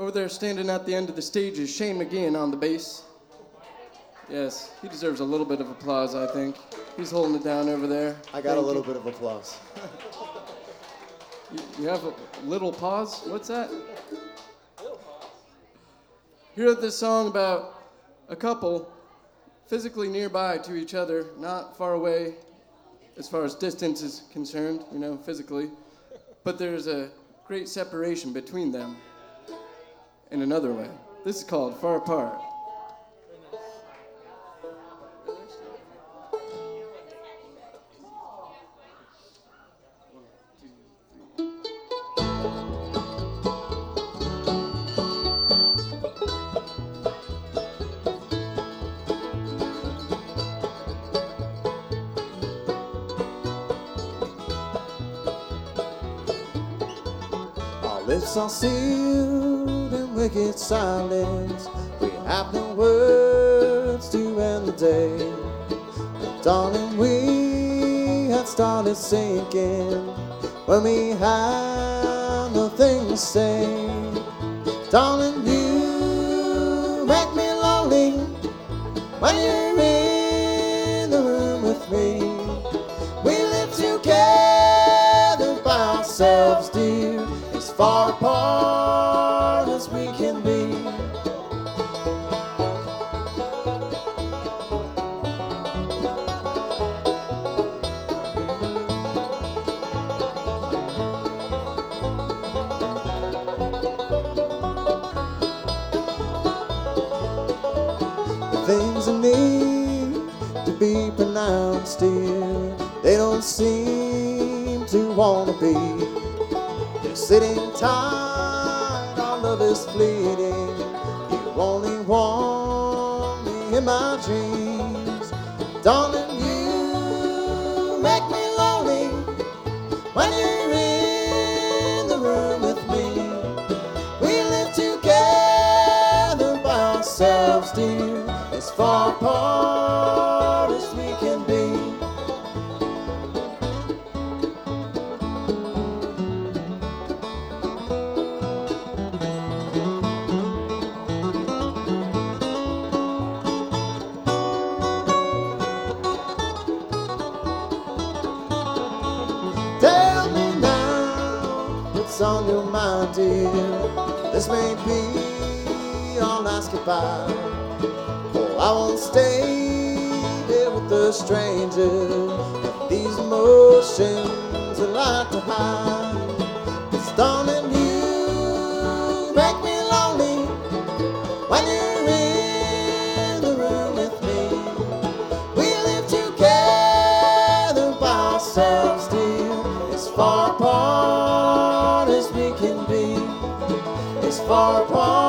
Over there standing at the end of the stage is Shane McGeehan on the bass. Yes, he deserves a little bit of applause, I think. He's holding it down over there. I got a little bit of applause. You have a little pause? What's that? He wrote this song about a couple physically nearby to each other, not far away as far as distance is concerned, physically. But there's a great separation between them in another way. This is called Far Apart. Lips are sealed in wicked silence. We have no words to end the day. But darling, we had started sinking when we had nothing to say. Darling, you make me lonely when you're in the room with me. We live together by ourselves, dear, as far apart as we can be. The things that need to be pronounced, dear, they don't seem to want to be. Sitting tight, our love is fleeting. You only want me in my dreams. Darling, you make me lonely when you're in the room with me. We live together by ourselves, dear, as far apart as we can be. On your mind, dear, this may be our last goodbye. Oh, I won't stay here with the stranger. These emotions I like to hide. 'Cause darling, you make me lonely when you're in the room with me. We live together by ourselves, dear, as far apart as we can be, as far apart